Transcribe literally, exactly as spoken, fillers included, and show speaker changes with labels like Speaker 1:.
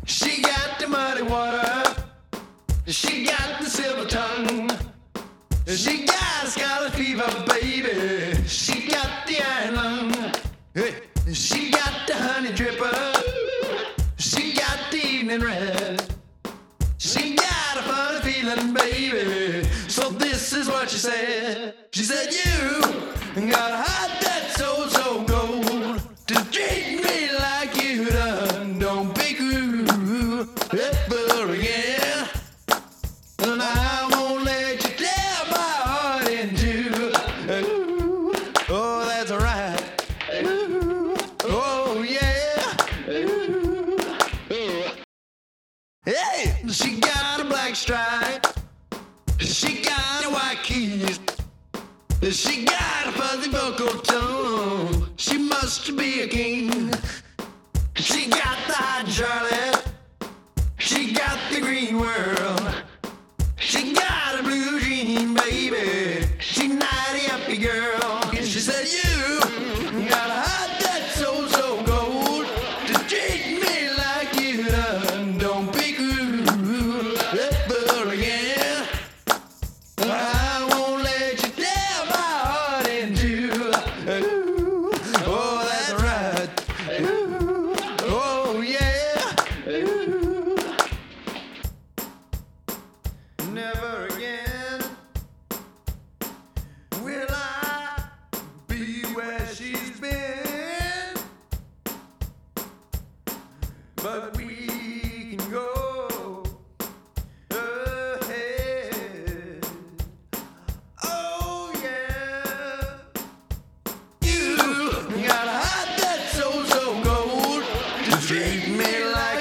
Speaker 1: She got the muddy water. She got the silver tongue. She got a scarlet fever, baby. She got the iron lung. Hey. She got the honey dripper. She got the evening red. She got a funny feeling, baby. So this is what she said. She said, you got a heart that's so, so gold. To treat me like you done. Don't be cruel ever again. And I won't let you tear my heart in two. Ooh, oh, that's right. Ooh, oh, yeah. Ooh, oh. Hey, she got a black stripe. She got a white keys. She got a fuzzy vocal tone. She must be a king. She got the hot Charlotte. She got the green world. She got a blue dream, baby. She nighty happy girl. She said, you got a heart that's so, so gold. To treat me like you done. Don't be cruel ever again. I won't let you tear my heart in two. Ooh, oh, that's right. Ooh, oh, yeah. Ooh. Never again will I be where she's been, but we can go ahead. Oh yeah, you got a heart that's so, so gold. To treat me like